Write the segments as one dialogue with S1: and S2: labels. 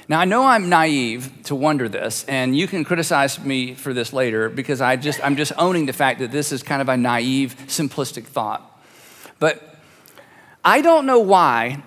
S1: Now, I know I'm naive to wonder this, and you can criticize me for this later because I'm just owning the fact that this is kind of a naive, simplistic thought. But I don't know why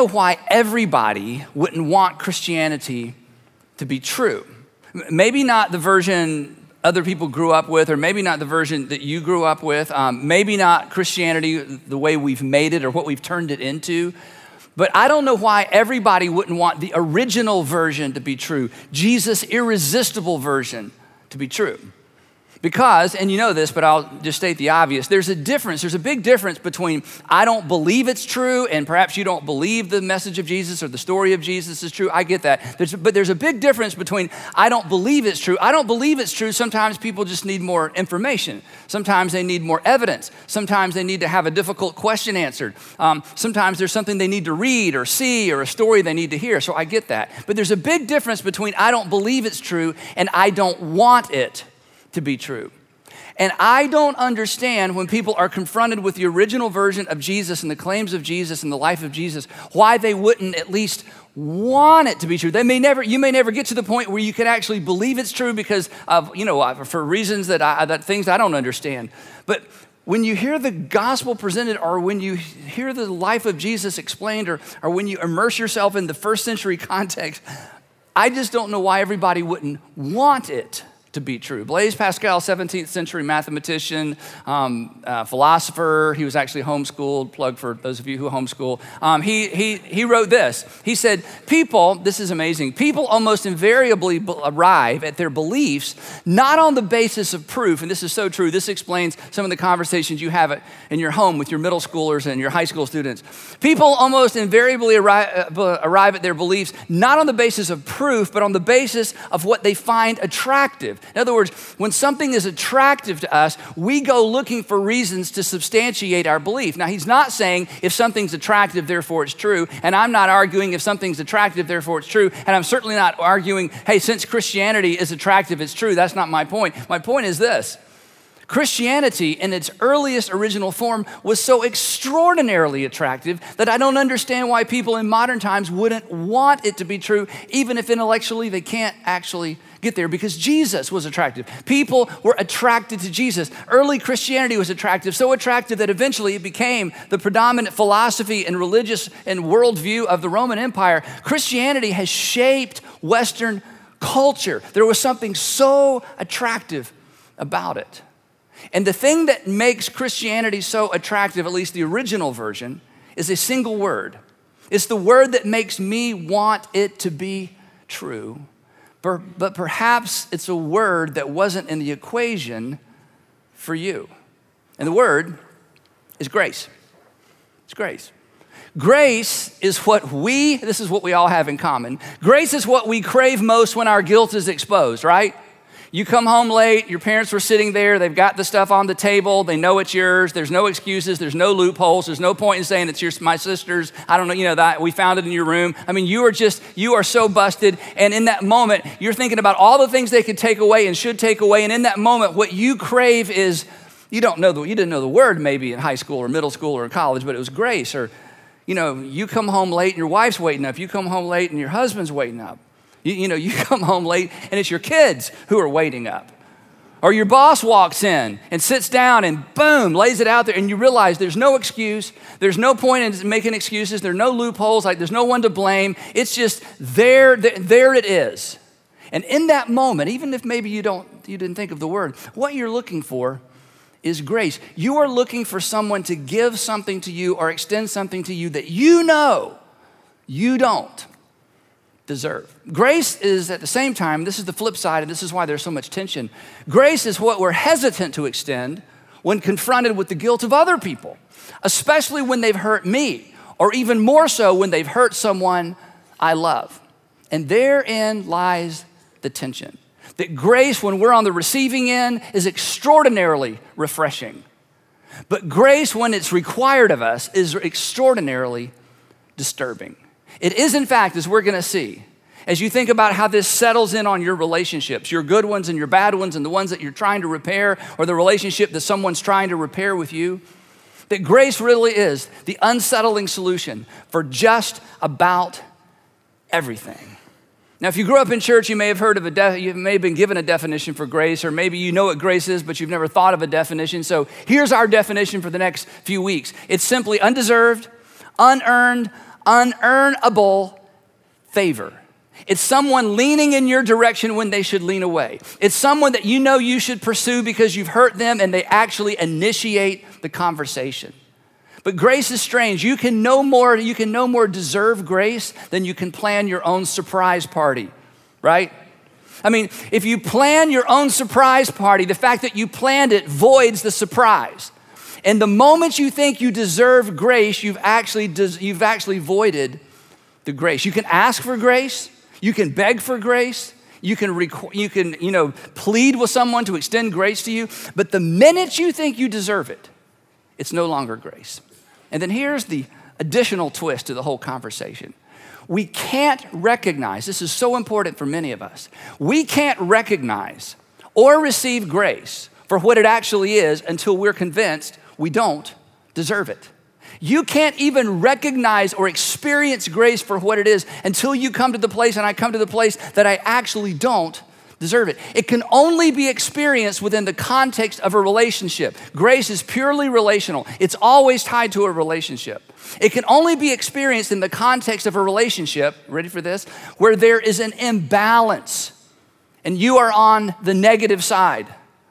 S1: everybody wouldn't want Christianity to be true. Maybe not the version other people grew up with, or maybe not the version that you grew up with, maybe not Christianity the way we've made it or what we've turned it into. But I don't know why everybody wouldn't want the original version to be true, Jesus' irresistible version to be true. Because, and you know this, but I'll just state the obvious, there's a big difference between I don't believe it's true, and perhaps you don't believe the message of Jesus or the story of Jesus is true. I get that. But there's a big difference between I don't believe it's true. I don't believe it's true. Sometimes people just need more information. Sometimes they need more evidence. Sometimes they need to have a difficult question answered. Sometimes there's something they need to read or see or a story they need to hear. So I get that. But there's a big difference between I don't believe it's true and I don't want it to be true. And I don't understand when people are confronted with the original version of Jesus and the claims of Jesus and the life of Jesus, why they wouldn't at least want it to be true. You may never get to the point where you can actually believe it's true because of, for reasons that things I don't understand. But when you hear the gospel presented, or when you hear the life of Jesus explained, or when you immerse yourself in the first century context, I just don't know why everybody wouldn't want it to be true. Blaise Pascal, 17th century mathematician, philosopher. He was actually homeschooled. Plug for those of you who homeschool. He wrote this. He said, this is amazing, people almost invariably arrive at their beliefs not on the basis of proof, and this is so true. This explains some of the conversations you have in your home with your middle schoolers and your high school students. People almost invariably arrive at their beliefs not on the basis of proof, but on the basis of what they find attractive. In other words, when something is attractive to us, we go looking for reasons to substantiate our belief. Now, he's not saying if something's attractive, therefore it's true. And I'm not arguing if something's attractive, therefore it's true. And I'm certainly not arguing, hey, since Christianity is attractive, it's true. That's not my point. My point is this. Christianity in its earliest original form was so extraordinarily attractive that I don't understand why people in modern times wouldn't want it to be true, even if intellectually they can't actually get there, because Jesus was attractive. People were attracted to Jesus. Early Christianity was attractive, so attractive that eventually it became the predominant philosophy and religious and worldview of the Roman Empire. Christianity has shaped Western culture. There was something so attractive about it. And the thing that makes Christianity so attractive, at least the original version, is a single word. It's the word that makes me want it to be true. But perhaps it's a word that wasn't in the equation for you. And the word is grace. It's grace. Grace is this is what we all have in common. Grace is what we crave most when our guilt is exposed, right? You come home late, your parents were sitting there, they've got the stuff on the table, they know it's yours, there's no excuses, there's no loopholes, there's no point in saying it's my sister's, I don't know, that we found it in your room. I mean, you are so busted, and in that moment, you're thinking about all the things they could take away and should take away, and in that moment, what you crave is, you didn't know the word maybe in high school or middle school or in college, but it was grace. Or, you come home late and your wife's waiting up, you come home late and your husband's waiting up. You come home late and it's your kids who are waiting up. Or your boss walks in and sits down and boom, lays it out there, and you realize there's no excuse. There's no point in making excuses. There are no loopholes. There's no one to blame. It's just there it is. And in that moment, even if maybe you didn't think of the word, what you're looking for is grace. You are looking for someone to give something to you or extend something to you that you know you don't deserve. Grace is at the same time, this is the flip side, and this is why there's so much tension. Grace is what we're hesitant to extend when confronted with the guilt of other people, especially when they've hurt me, or even more so when they've hurt someone I love. And therein lies the tension. That grace, when we're on the receiving end, is extraordinarily refreshing. But grace, when it's required of us, is extraordinarily disturbing. It is, in fact, as we're going to see, as you think about how this settles in on your relationships, your good ones and your bad ones and the ones that you're trying to repair, or the relationship that someone's trying to repair with you, that grace really is the unsettling solution for just about everything. Now, if you grew up in church, you may have heard of you may have been given a definition for grace, or maybe you know what grace is, but you've never thought of a definition. So here's our definition for the next few weeks. It's simply undeserved, unearned, unearnable favor. It's someone leaning in your direction when they should lean away. It's someone that you know you should pursue because you've hurt them and they actually initiate the conversation. But grace is strange. You can no more deserve grace than you can plan your own surprise party, right? I mean, if you plan your own surprise party, the fact that you planned it voids the surprise. And the moment you think you deserve grace, you've actually voided the grace. You can ask for grace. You can beg for grace. You can plead with someone to extend grace to you. But the minute you think you deserve it, it's no longer grace. And then here's the additional twist to the whole conversation. We can't recognize, this is so important for many of us, we can't recognize or receive grace for what it actually is until we're convinced we don't deserve it. You can't even recognize or experience grace for what it is until you come to the place, and I come to the place, that I actually don't deserve it. It can only be experienced within the context of a relationship. Grace is purely relational. It's always tied to a relationship. It can only be experienced in the context of a relationship, ready for this, where there is an imbalance and you are on the negative side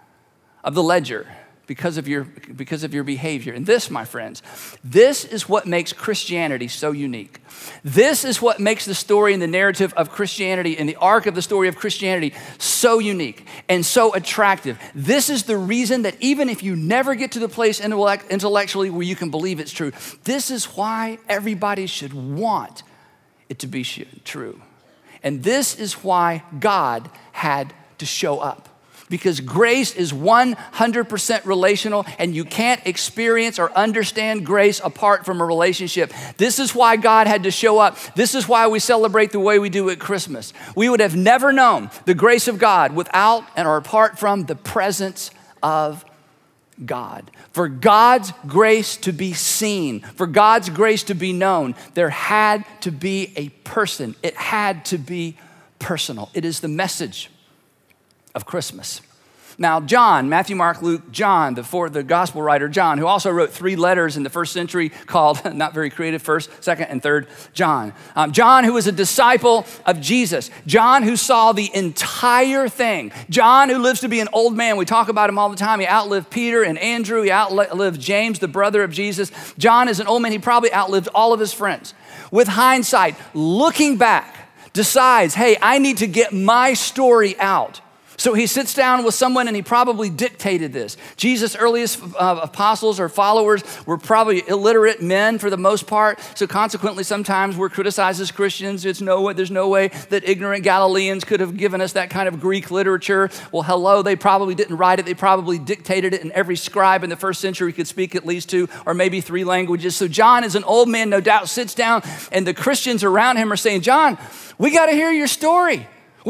S1: of the ledger because of your behavior. And this, my friends, this is what makes Christianity so unique. This is what makes the story and the narrative of Christianity and the arc of the story of Christianity so unique and so attractive. This is the reason that even if you never get to the place intellectually where you can believe it's true, this is why everybody should want it to be true. And this is why God had to show up. Because grace is 100% relational, and you can't experience or understand grace apart from a relationship. This is why God had to show up. This is why we celebrate the way we do at Christmas. We would have never known the grace of God without and or apart from the presence of God. For God's grace to be seen, for God's grace to be known, there had to be a person. It had to be personal. It is the message of Christmas. Now, John, Matthew, Mark, Luke, John, the gospel writer John, who also wrote 3 letters in the first century called, not very creative, 1st, 2nd, and 3rd John. John, who was a disciple of Jesus. John, who saw the entire thing. John, who lives to be an old man. We talk about him all the time. He outlived Peter and Andrew. He outlived James, the brother of Jesus. John is an old man. He probably outlived all of his friends. With hindsight, looking back, decides, hey, I need to get my story out. So he sits down with someone and he probably dictated this. Jesus' earliest apostles or followers were probably illiterate men for the most part. So consequently, sometimes we're criticized as Christians. There's no way that ignorant Galileans could have given us that kind of Greek literature. Well, hello, they probably didn't write it. They probably dictated it, and every scribe in the first century could speak at least 2 or maybe 3 languages. So John is an old man, no doubt, sits down, and the Christians around him are saying, John, we got to hear your story.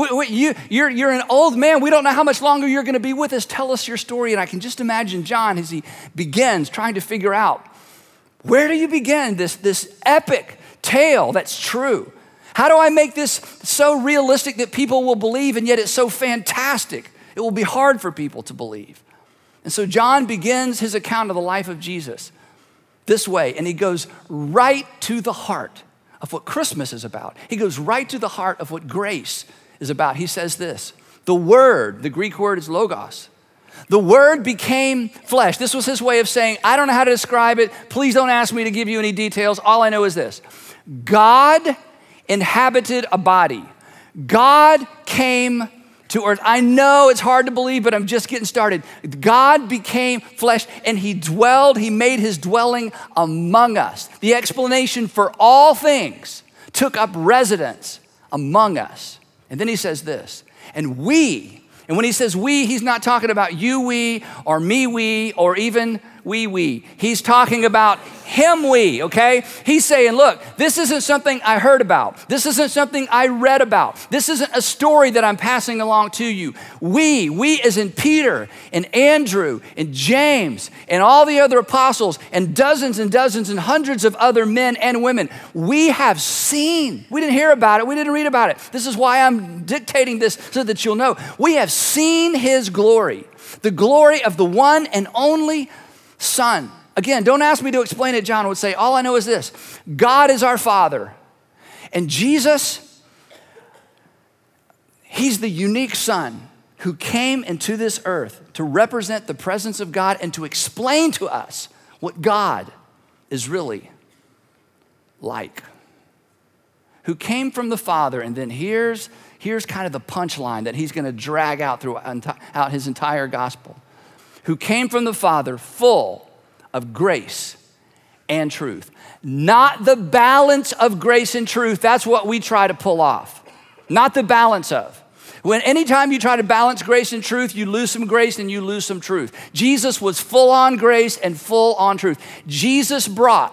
S1: You're an old man. We don't know how much longer you're going to be with us. Tell us your story. And I can just imagine John as he begins trying to figure out, where do you begin this epic tale that's true? How do I make this so realistic that people will believe, and yet it's so fantastic it will be hard for people to believe? And so John begins his account of the life of Jesus this way, and he goes right to the heart of what Christmas is about. He goes right to the heart of what grace is about. He says this: the Word, the Greek word is logos. The Word became flesh. This was his way of saying, I don't know how to describe it. Please don't ask me to give you any details. All I know is this: God inhabited a body. God came to earth. I know it's hard to believe, but I'm just getting started. God became flesh and he made his dwelling among us. The explanation for all things took up residence among us. And then he says this, and when he says we, he's not talking about you, we, or me, we, or even we. He's talking about him, we, okay? He's saying, look, this isn't something I heard about. This isn't something I read about. This isn't a story that I'm passing along to you. We as in Peter and Andrew and James and all the other apostles and dozens and hundreds of other men and women, we have seen. We didn't hear about it. We didn't read about it. This is why I'm dictating this so that you'll know. We have seen his glory, the glory of the one and only Son. Again, don't ask me to explain it. John would say, all I know is this: God is our Father. And Jesus, he's the unique Son who came into this earth to represent the presence of God and to explain to us what God is really like. Who came from the Father, and then here's kind of the punchline that he's going to drag out throughout his entire gospel. Who came from the Father full of grace and truth. Not the balance of grace and truth. That's what we try to pull off. Not the balance of. Anytime you try to balance grace and truth, you lose some grace and you lose some truth. Jesus was full on grace and full on truth. Jesus brought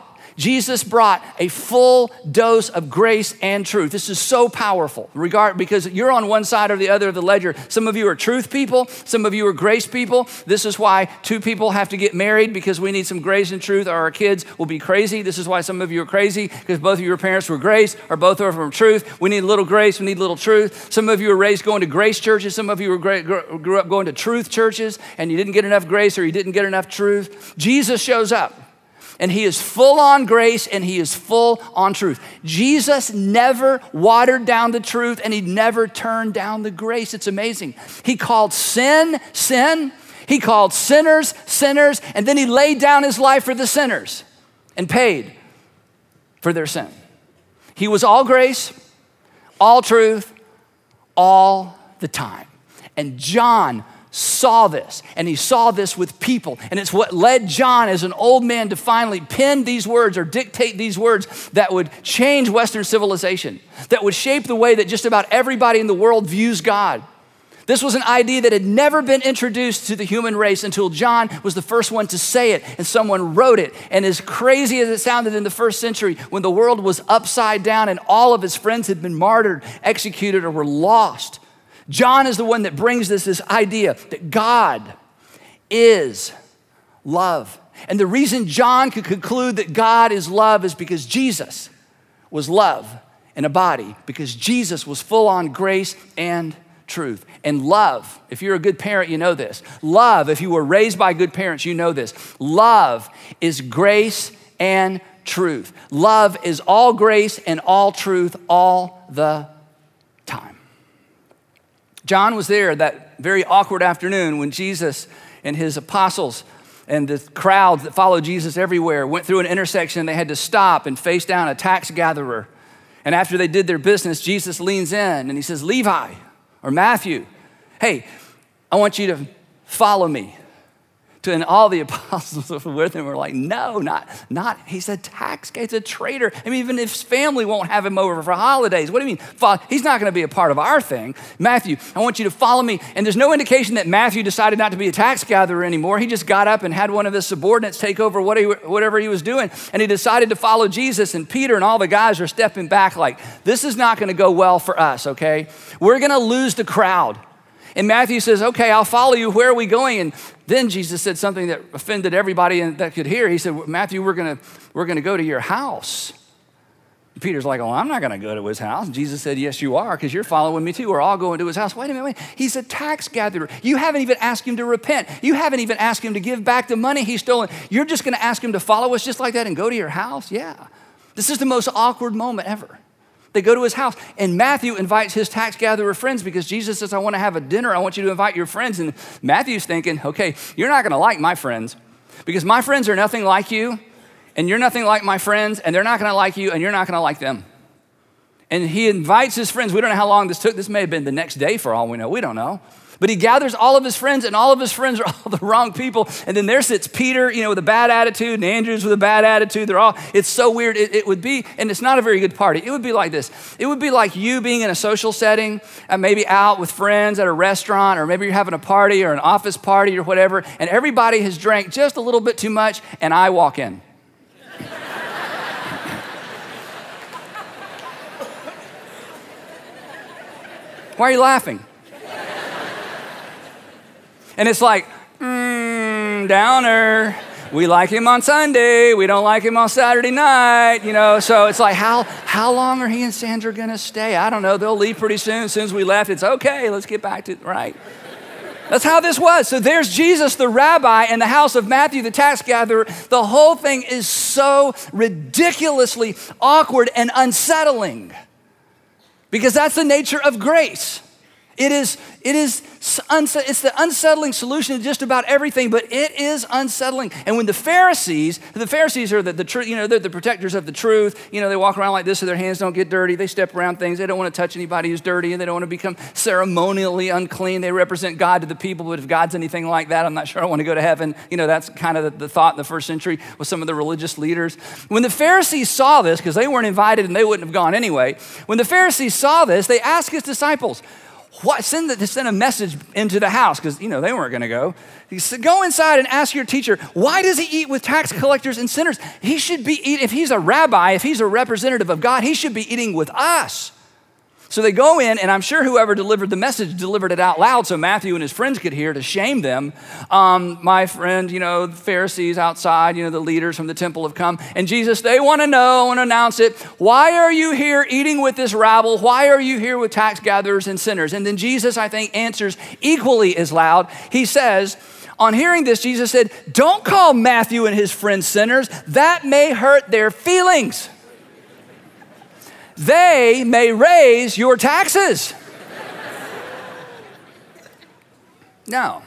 S1: a full dose of grace and truth. This is so powerful, because you're on one side or the other of the ledger. Some of you are truth people. Some of you are grace people. This is why two people have to get married, because we need some grace and truth, or our kids will be crazy. This is why some of you are crazy, because both of your parents were grace, or both of them were truth. We need a little grace. We need a little truth. Some of you were raised going to grace churches. Some of you grew up going to truth churches, and you didn't get enough grace or you didn't get enough truth. Jesus shows up. And he is full on grace and he is full on truth. Jesus never watered down the truth and he never turned down the grace. It's amazing. He called sin, sin. He called sinners, sinners. And then he laid down his life for the sinners and paid for their sin. He was all grace, all truth, all the time. And John saw this, and he saw this with people. And it's what led John as an old man to finally pen these words or dictate these words that would change Western civilization, that would shape the way that just about everybody in the world views God. This was an idea that had never been introduced to the human race until John was the first one to say it, and someone wrote it. And as crazy as it sounded in the first century, when the world was upside down and all of his friends had been martyred, executed, or were lost, John is the one that brings this idea that God is love. And the reason John could conclude that God is love is because Jesus was love in a body, because Jesus was full on grace and truth. And love, if you're a good parent, you know this. Love, if you were raised by good parents, you know this. Love is grace and truth. Love is all grace and all truth all the time. John was there that very awkward afternoon when Jesus and his apostles and the crowds that followed Jesus everywhere went through an intersection and they had to stop and face down a tax gatherer. And after they did their business, Jesus leans in and he says, Levi or Matthew, hey, I want you to follow me. And all the apostles with him were like, no, not. He's a tax guy. He's a traitor. I mean, even if his family won't have him over for holidays, what do you mean? He's not going to be a part of our thing. Matthew, I want you to follow me. And there's no indication that Matthew decided not to be a tax gatherer anymore. He just got up and had one of his subordinates take over whatever he was doing. And he decided to follow Jesus. And Peter and all the guys are stepping back like, this is not going to go well for us, okay? We're going to lose the crowd. And Matthew says, okay, I'll follow you. Where are we going? And then Jesus said something that offended everybody that could hear. He said, Matthew, we're gonna go to your house. And Peter's like, oh, I'm not gonna go to his house. And Jesus said, yes, you are, because you're following me too. We're all going to his house. Wait a minute. He's a tax gatherer. You haven't even asked him to repent. You haven't even asked him to give back the money he's stolen. You're just gonna ask him to follow us just like that and go to your house? Yeah. This is the most awkward moment ever. They go to his house, and Matthew invites his tax gatherer friends because Jesus says, I want to have a dinner. I want you to invite your friends. And Matthew's thinking, okay, you're not going to like my friends because my friends are nothing like you, and you're nothing like my friends, and they're not going to like you, and you're not going to like them. And he invites his friends. We don't know how long this took. This may have been the next day for all we know. We don't know. But he gathers all of his friends, and all of his friends are all the wrong people. And then there sits Peter, with a bad attitude, and Andrew's with a bad attitude. It's so weird. It would be, and it's not a very good party. It would be like this. It would be like you being in a social setting, maybe out with friends at a restaurant, or maybe you're having a party or an office party or whatever, and everybody has drank just a little bit too much, and I walk in. Why are you laughing? And it's like, downer. We like him on Sunday. We don't like him on Saturday night, So it's like, how long are he and Sandra going to stay? I don't know. They'll leave pretty soon. As soon as we left, it's okay. Let's get back to, right. That's how this was. So there's Jesus, the rabbi, in the house of Matthew, the tax gatherer. The whole thing is so ridiculously awkward and unsettling because that's the nature of grace. It's the unsettling solution to just about everything, but it is unsettling. And when the Pharisees are the truth, they're the protectors of the truth. They walk around like this so their hands don't get dirty. They step around things. They don't want to touch anybody who's dirty, and they don't want to become ceremonially unclean. They represent God to the people, but if God's anything like that, I'm not sure I want to go to heaven. That's kind of the thought in the first century with some of the religious leaders. When the Pharisees saw this, because they weren't invited and they wouldn't have gone anyway, when the Pharisees saw this, they asked his disciples, send a message into the house, because they weren't going to go. He said, go inside and ask your teacher, why does he eat with tax collectors and sinners? He should be eating, if he's a rabbi, if he's a representative of God, he should be eating with us. So they go in, and I'm sure whoever delivered the message delivered it out loud so Matthew and his friends could hear to shame them. My friend, the Pharisees outside, the leaders from the temple have come. And Jesus, they want to know and announce it. Why are you here eating with this rabble? Why are you here with tax gatherers and sinners? And then Jesus, I think, answers equally as loud. He says, on hearing this, Jesus said, don't call Matthew and his friends sinners. That may hurt their feelings. They may raise your taxes. Now,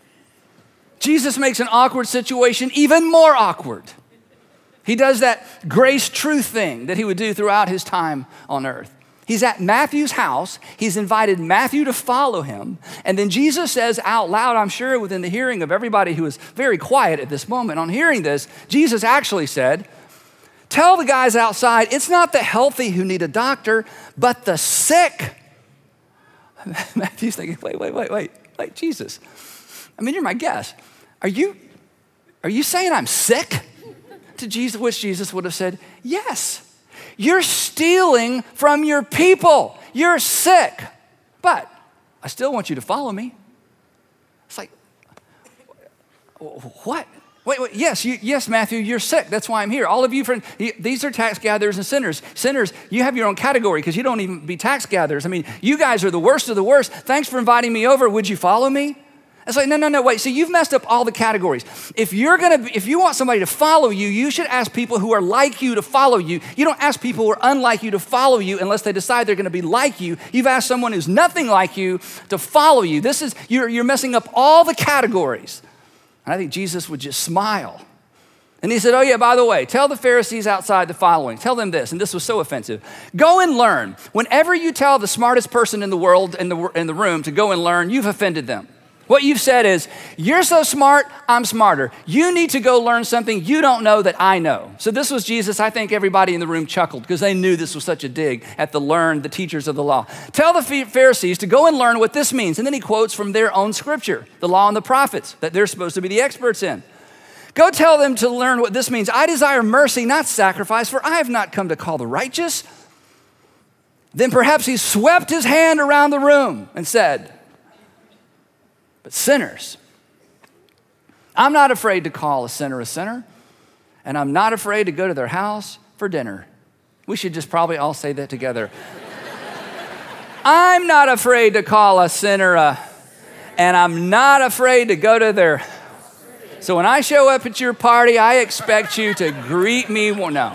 S1: Jesus makes an awkward situation even more awkward. He does that grace truth thing that he would do throughout his time on earth. He's at Matthew's house. He's invited Matthew to follow him. And then Jesus says out loud, I'm sure within the hearing of everybody who is very quiet at this moment, on hearing this, Jesus actually said, tell the guys outside, it's not the healthy who need a doctor, but the sick. Matthew's thinking, wait, Jesus. You're my guest. Are you saying I'm sick? To Jesus, which Jesus would have said, yes. You're stealing from your people. You're sick. But I still want you to follow me. It's like, what? Wait, yes, Matthew, you're sick. That's why I'm here. All of you, friends, these are tax gatherers and sinners. Sinners, you have your own category because you don't even be tax gatherers. You guys are the worst of the worst. Thanks for inviting me over. Would you follow me? It's like, no, wait. See, you've messed up all the categories. If you want somebody to follow you, you should ask people who are like you to follow you. You don't ask people who are unlike you to follow you unless they decide they're going to be like you. You've asked someone who's nothing like you to follow you. You're messing up all the categories. And I think Jesus would just smile. And he said, oh yeah, by the way, tell the Pharisees outside the following. Tell them this, and this was so offensive. Go and learn. Whenever you tell the smartest person in the world, in the room to go and learn, you've offended them. What you've said is, you're so smart, I'm smarter. You need to go learn something you don't know that I know. So this was Jesus. I think everybody in the room chuckled because they knew this was such a dig at the teachers of the law. Tell the Pharisees to go and learn what this means. And then he quotes from their own scripture, the law and the prophets, that they're supposed to be the experts in. Go tell them to learn what this means. I desire mercy, not sacrifice, for I have not come to call the righteous. Then perhaps he swept his hand around the room and said, but sinners. I'm not afraid to call a sinner, and I'm not afraid to go to their house for dinner. We should just probably all say that together. I'm not afraid to call a sinner, and I'm not afraid to go to their. So when I show up at your party, I expect you to greet me. Well, no.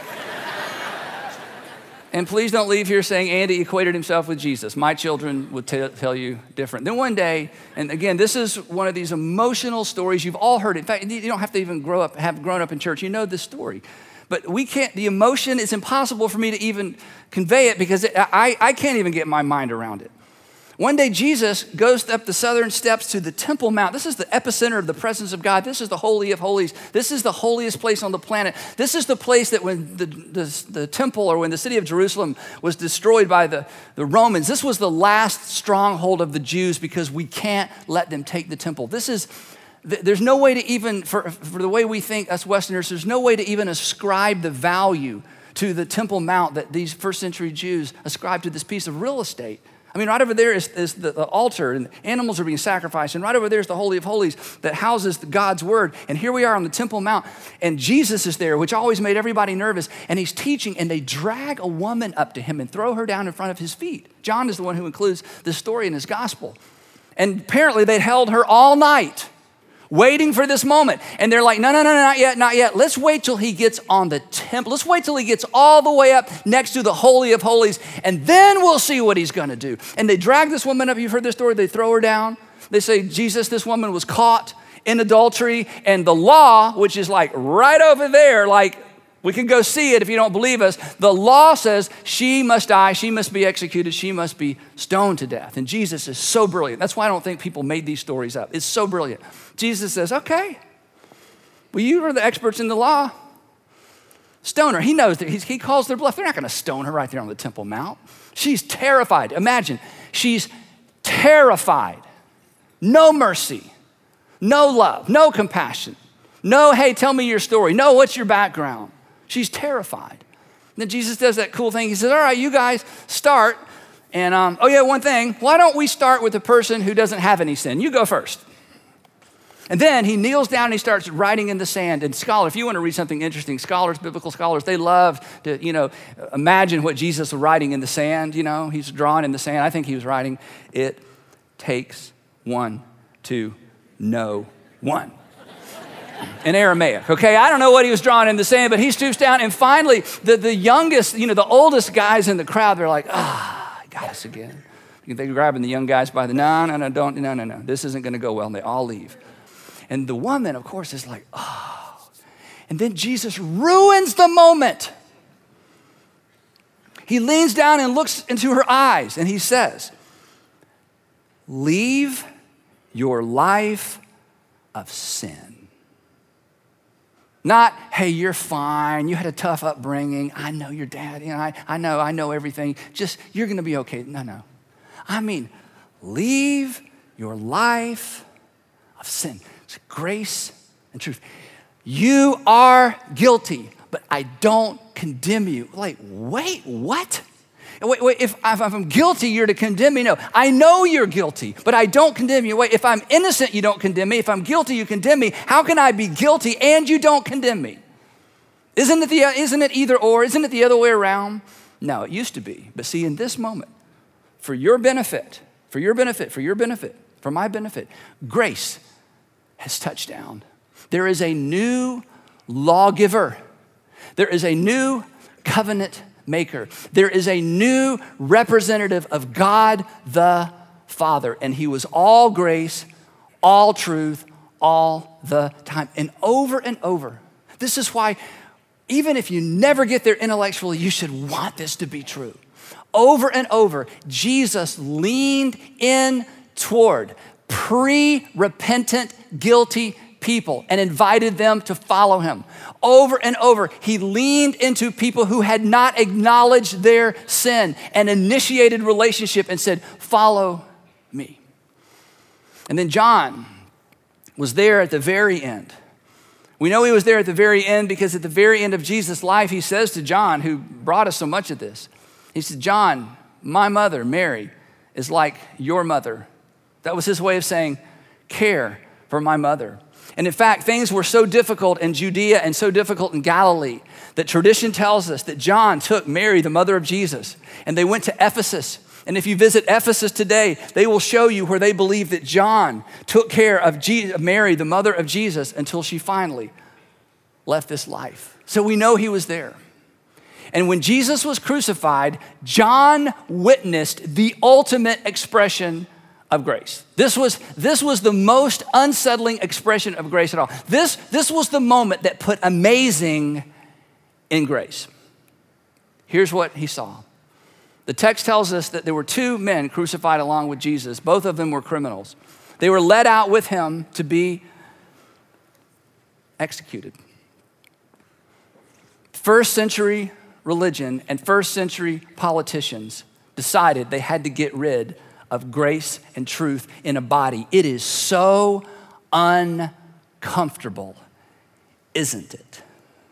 S1: And please don't leave here saying Andy equated himself with Jesus. My children would tell you different. Then one day, and again, this is one of these emotional stories you've all heard. In fact, you don't have to even have grown up in church. You know this story. But the emotion, it's impossible for me to even convey it because I can't even get my mind around it. One day, Jesus goes up the southern steps to the Temple Mount. This is the epicenter of the presence of God. This is the Holy of Holies. This is the holiest place on the planet. This is the place that when the temple, or when the city of Jerusalem was destroyed by the Romans, this was the last stronghold of the Jews, because we can't let them take the temple. There's no way to even, for the way we think, us Westerners, there's no way to even ascribe the value to the Temple Mount that these first century Jews ascribed to this piece of real estate. I mean, right over there is the altar, and animals are being sacrificed. And right over there is the Holy of Holies that houses God's word. And here we are on the Temple Mount, and Jesus is there, which always made everybody nervous. And he's teaching, and they drag a woman up to him and throw her down in front of his feet. John is the one who includes this story in his gospel. And apparently they'd held her all night, waiting for this moment. And they're like, no, not yet, not yet. Let's wait till he gets on the temple. Let's wait till he gets all the way up next to the Holy of Holies, and then we'll see what he's gonna do. And they drag this woman up. You've heard this story. They throw her down. They say, Jesus, this woman was caught in adultery, and the law, which is like right over there, like we can go see it if you don't believe us. The law says she must die, she must be executed, she must be stoned to death. And Jesus is so brilliant. That's why I don't think people made these stories up. It's so brilliant. Jesus says, okay, well, you are the experts in the law. Stone her. He knows that he calls their bluff. They're not going to stone her right there on the Temple Mount. She's terrified. Imagine, she's terrified. No mercy, no love, no compassion, no, hey, tell me your story. No, what's your background? She's terrified. And then Jesus does that cool thing. He says, all right, you guys start. And, oh yeah, one thing. Why don't we start with the person who doesn't have any sin? You go first. And then he kneels down and he starts writing in the sand. And scholars, if you want to read something interesting, scholars, biblical scholars, they love to, imagine what Jesus was writing in the sand. He's drawing in the sand. I think he was writing, it takes one to know one. In Aramaic, okay? I don't know what he was drawing in the sand, but he stoops down, and finally, the youngest, the oldest guys in the crowd, they're like, he got us again. They're grabbing the young guys by the, no, this isn't gonna go well, and they all leave. And the woman, of course, is like, and then Jesus ruins the moment. He leans down and looks into her eyes, and he says, leave your life of sin. Not, hey, you're fine. You had a tough upbringing. I know your dad. I know everything. Just, you're going to be okay. No. I mean, leave your life of sin. It's grace and truth. You are guilty, but I don't condemn you. Like, wait, what? Wait, if I'm guilty, you're to condemn me? No, I know you're guilty, but I don't condemn you. Wait, if I'm innocent, you don't condemn me. If I'm guilty, you condemn me. How can I be guilty and you don't condemn me? Isn't it either or? Isn't it the other way around? No, it used to be. But see, in this moment, for your benefit, for my benefit, grace has touched down. There is a new lawgiver. There is a new covenant maker. There is a new representative of God the Father, and he was all grace, all truth, all the time. And over, this is why, even if you never get there intellectually, you should want this to be true. Over and over, Jesus leaned in toward pre-repentant, guilty people and invited them to follow him. Over and over, he leaned into people who had not acknowledged their sin and initiated relationship and said, follow me. And then John was there at the very end. We know he was there at the very end because at the very end of Jesus' life, he says to John, who brought us so much of this, he said, John, my mother, Mary, is like your mother. That was his way of saying, care for my mother. And in fact, things were so difficult in Judea and so difficult in Galilee that tradition tells us that John took Mary, the mother of Jesus, and they went to Ephesus. And if you visit Ephesus today, they will show you where they believe that John took care of Mary, the mother of Jesus, until she finally left this life. So we know he was there. And when Jesus was crucified, John witnessed the ultimate expression of grace. This was the most unsettling expression of grace at all. This was the moment that put amazing in grace. Here's what he saw. The text tells us that there were two men crucified along with Jesus. Both of them were criminals. They were led out with him to be executed. First century religion and first century politicians decided they had to get rid of grace and truth in a body. It is so uncomfortable, isn't it?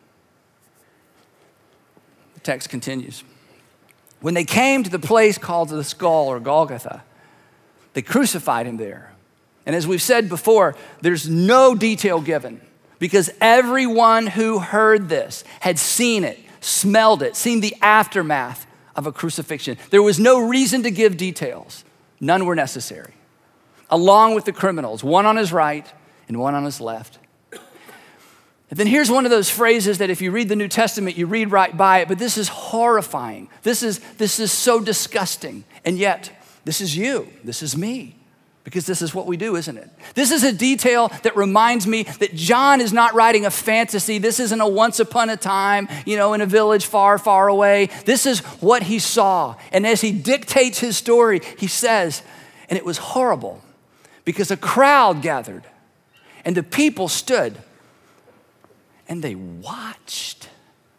S1: The text continues. When they came to the place called the Skull or Golgotha, they crucified him there. And as we've said before, there's no detail given because everyone who heard this had seen it, smelled it, seen the aftermath of a crucifixion. There was no reason to give details. None were necessary. Along with the criminals, one on his right and one on his left. And then here's one of those phrases that if you read the New Testament, you read right by it, but this is horrifying. This is so disgusting. And yet, this is you, this is me, because this is what we do, isn't it? This is a detail that reminds me that John is not writing a fantasy. This isn't a once upon a time, in a village far, far away. This is what he saw. And as he dictates his story, he says, and it was horrible because a crowd gathered and the people stood and they watched.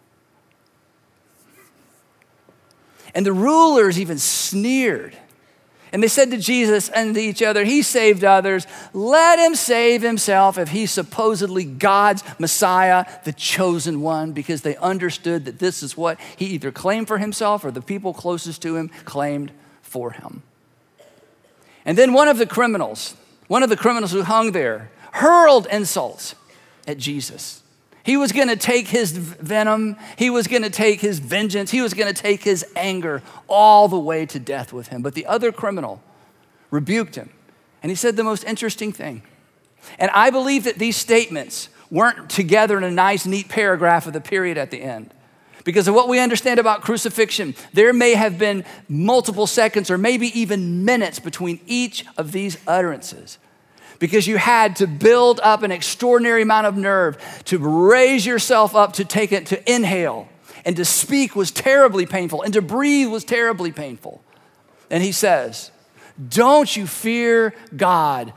S1: And the rulers even sneered. And they said to Jesus and to each other, he saved others. Let him save himself if he's supposedly God's Messiah, the chosen one, because they understood that this is what he either claimed for himself or the people closest to him claimed for him. And then one of the criminals who hung there, hurled insults at Jesus. He was going to take his venom. He was going to take his vengeance. He was going to take his anger all the way to death with him. But the other criminal rebuked him. And he said the most interesting thing. And I believe that these statements weren't together in a nice, neat paragraph with a period at the end. Because of what we understand about crucifixion, there may have been multiple seconds or maybe even minutes between each of these utterances. Because you had to build up an extraordinary amount of nerve to raise yourself up, to take it, to inhale. And to speak was terribly painful, and to breathe was terribly painful. And he says, don't you fear God,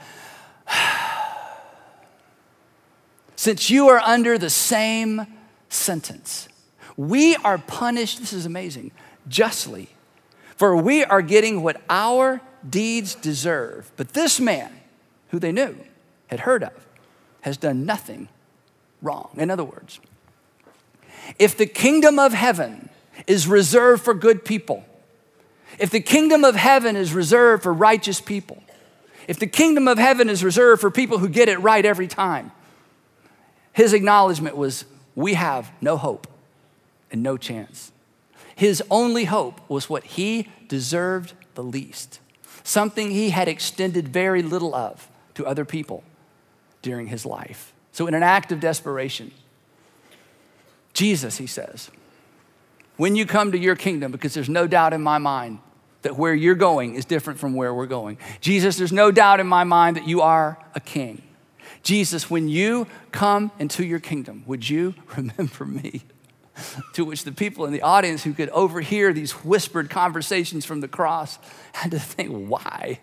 S1: since you are under the same sentence. We are punished, this is amazing, justly, for we are getting what our deeds deserve. But this man, who they knew, had heard of, has done nothing wrong. In other words, if the kingdom of heaven is reserved for good people, if the kingdom of heaven is reserved for righteous people, if the kingdom of heaven is reserved for people who get it right every time, his acknowledgement was, we have no hope and no chance. His only hope was what he deserved the least, something he had extended very little of to other people during his life. So in an act of desperation, Jesus, he says, when you come to your kingdom, because there's no doubt in my mind that where you're going is different from where we're going. Jesus, there's no doubt in my mind that you are a king. Jesus, when you come into your kingdom, would you remember me? To which the people in the audience who could overhear these whispered conversations from the cross had to think, why?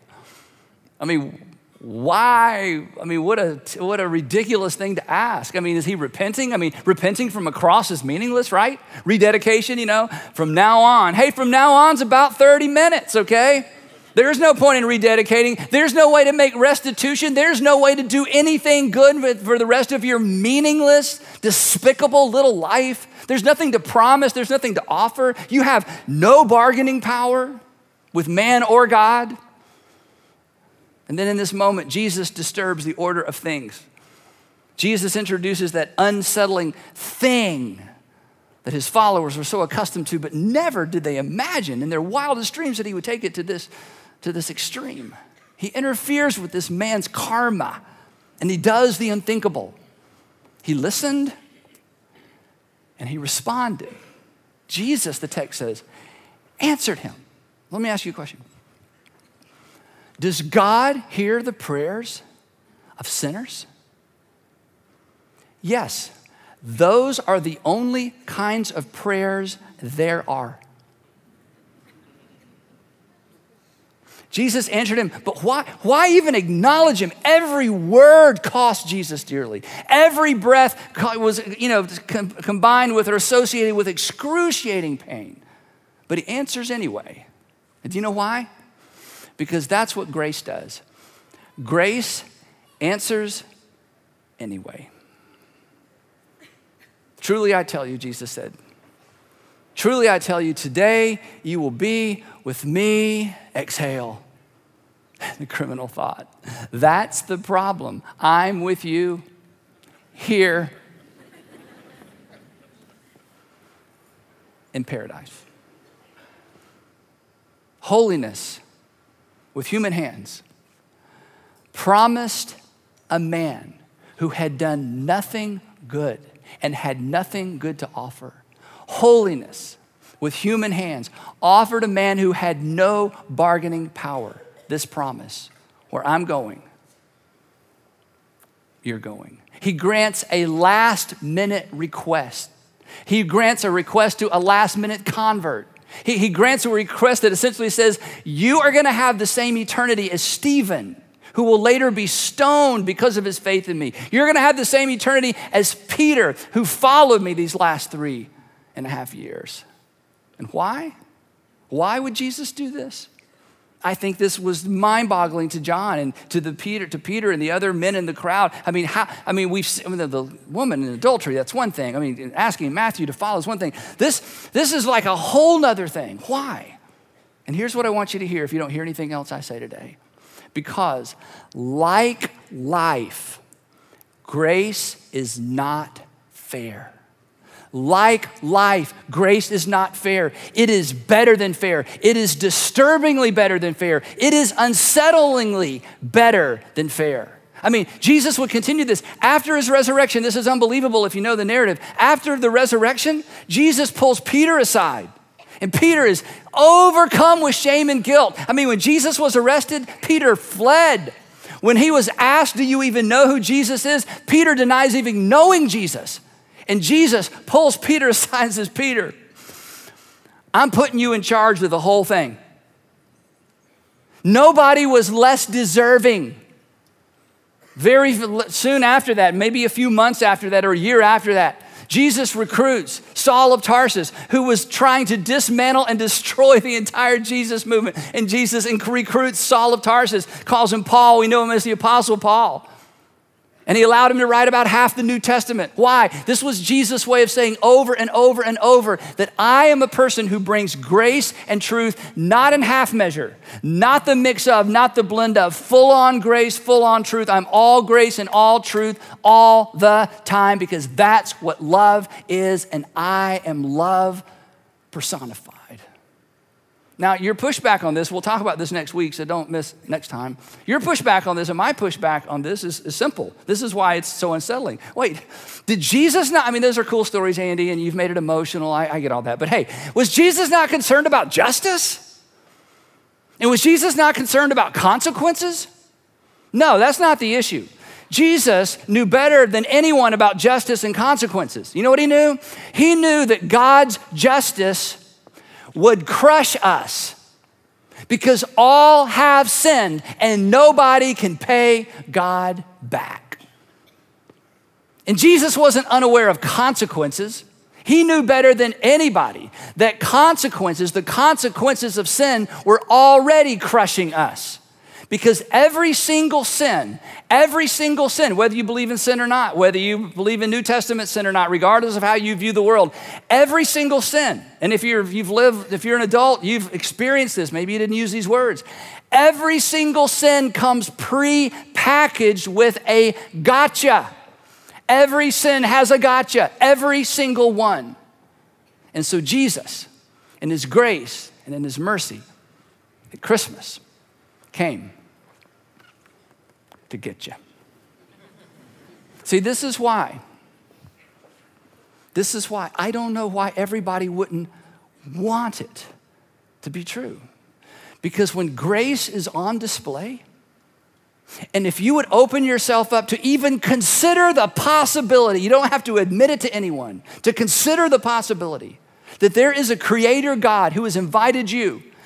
S1: Why? What a ridiculous thing to ask. Is he repenting? Repenting from a cross is meaningless, right? Rededication, from now on. Hey, from now on's about 30 minutes, okay? There's no point in rededicating. There's no way to make restitution. There's no way to do anything good for the rest of your meaningless, despicable little life. There's nothing to promise. There's nothing to offer. You have no bargaining power with man or God. And then in this moment, Jesus disturbs the order of things. Jesus introduces that unsettling thing that his followers were so accustomed to, but never did they imagine in their wildest dreams that he would take it to this extreme. He interferes with this man's karma, and he does the unthinkable. He listened, and he responded. Jesus, the text says, answered him. Let me ask you a question. Does God hear the prayers of sinners? Yes, those are the only kinds of prayers there are. Jesus answered him, but why even acknowledge him? Every word cost Jesus dearly. Every breath was, combined with or associated with excruciating pain. But he answers anyway. And do you know why? Because that's what grace does. Grace answers anyway. Truly I tell you, Jesus said, truly I tell you, today you will be with me. Exhale. The criminal thought. That's the problem. I'm with you here in paradise. Holiness with human hands promised a man who had done nothing good and had nothing good to offer. Holiness with human hands offered a man who had no bargaining power this promise: where I'm going, you're going. He grants a last minute request. He grants a request to a last minute convert. He grants a request that essentially says, you are gonna have the same eternity as Stephen, who will later be stoned because of his faith in me. You're gonna have the same eternity as Peter, who followed me these last 3.5 years. And why? Why would Jesus do this? I think this was mind-boggling to John and to Peter and the other men in the crowd. The woman in adultery, that's one thing. Asking Matthew to follow is one thing. This is like a whole nother thing. Why? And here's what I want you to hear if you don't hear anything else I say today. Because like life, grace is not fair. Like life, grace is not fair. It is better than fair. It is disturbingly better than fair. It is unsettlingly better than fair. Jesus would continue this. After his resurrection, this is unbelievable if you know the narrative. After the resurrection, Jesus pulls Peter aside. And Peter is overcome with shame and guilt. When Jesus was arrested, Peter fled. When he was asked, do you even know who Jesus is? Peter denies even knowing Jesus. And Jesus pulls Peter aside and says, Peter, I'm putting you in charge of the whole thing. Nobody was less deserving. Very soon after that, maybe a few months after that or a year after that, Jesus recruits Saul of Tarsus, who was trying to dismantle and destroy the entire Jesus movement. And Jesus recruits Saul of Tarsus, calls him Paul. We know him as the Apostle Paul. And he allowed him to write about half the New Testament. Why? This was Jesus' way of saying over and over and over that I am a person who brings grace and truth, not in half measure, not the mix of, not the blend of, full on grace, full on truth. I'm all grace and all truth all the time because that's what love is, and I am love personified. Now, your pushback on this, we'll talk about this next week, so don't miss next time. Your pushback on this and my pushback on this is simple. This is why it's so unsettling. Wait, did Jesus not, those are cool stories, Andy, and you've made it emotional. I get all that. But hey, was Jesus not concerned about justice? And was Jesus not concerned about consequences? No, that's not the issue. Jesus knew better than anyone about justice and consequences. You know what he knew? He knew that God's justice would crush us because all have sinned and nobody can pay God back. And Jesus wasn't unaware of consequences. He knew better than anybody that the consequences of sin were already crushing us. Because every single sin, whether you believe in sin or not, whether you believe in New Testament sin or not, regardless of how you view the world, every single sin, and if you're an adult, you've experienced this, maybe you didn't use these words. Every single sin comes pre-packaged with a gotcha. Every sin has a gotcha, every single one. And so Jesus, in his grace and in his mercy, at Christmas, came to get you. See, this is why I don't know why everybody wouldn't want it to be true. Because when grace is on display, and if you would open yourself up to even consider the possibility, you don't have to admit it to anyone, to consider the possibility that there is a creator God who has invited you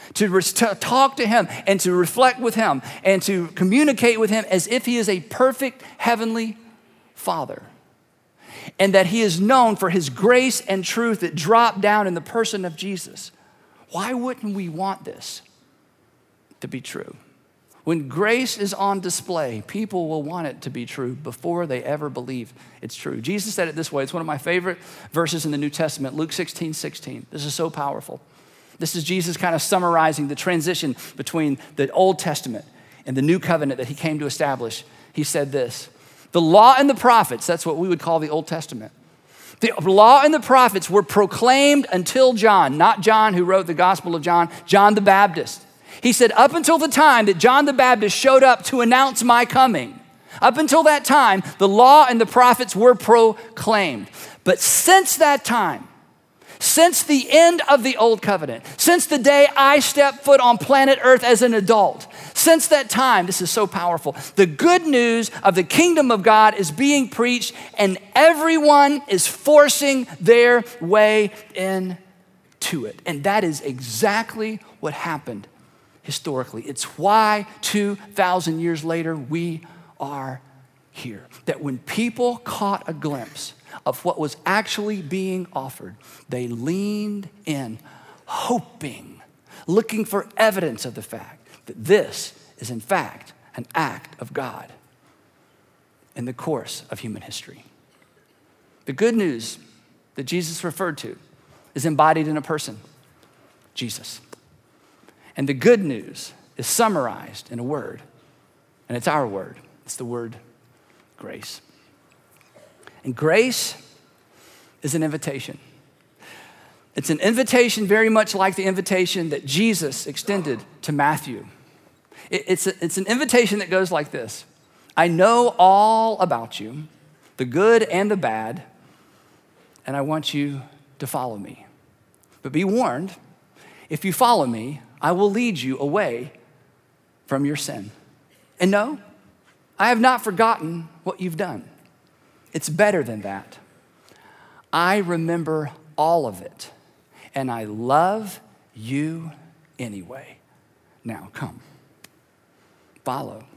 S1: to talk to him and to reflect with him and to communicate with him as if he is a perfect heavenly Father. And that he is known for his grace and truth that dropped down in the person of Jesus. Why wouldn't we want this to be true? When grace is on display, people will want it to be true before they ever believe it's true. Jesus said it this way. It's one of my favorite verses in the New Testament, Luke 16:16. This is so powerful. This is Jesus kind of summarizing the transition between the Old Testament and the new covenant that he came to establish. He said this, the law and the prophets, that's what we would call the Old Testament. The law and the prophets were proclaimed until John, not John who wrote the Gospel of John, John the Baptist. He said, up until the time that John the Baptist showed up to announce my coming, up until that time, the law and the prophets were proclaimed. But since that time, since the end of the old covenant, since the day I stepped foot on planet Earth as an adult, since that time, this is so powerful, the good news of the kingdom of God is being preached and everyone is forcing their way into it. And that is exactly what happened historically. It's why 2,000 years later, we are here. That when people caught a glimpse of what was actually being offered, they leaned in, hoping, looking for evidence of the fact that this is in fact an act of God in the course of human history. The good news that Jesus referred to is embodied in a person, Jesus. And the good news is summarized in a word, and it's our word. It's the word grace. And grace is an invitation. It's an invitation very much like the invitation that Jesus extended to Matthew. It's an invitation that goes like this. I know all about you, the good and the bad, and I want you to follow me. But be warned, if you follow me, I will lead you away from your sin. And no, I have not forgotten what you've done. It's better than that. I remember all of it, and I love you anyway. Now come, follow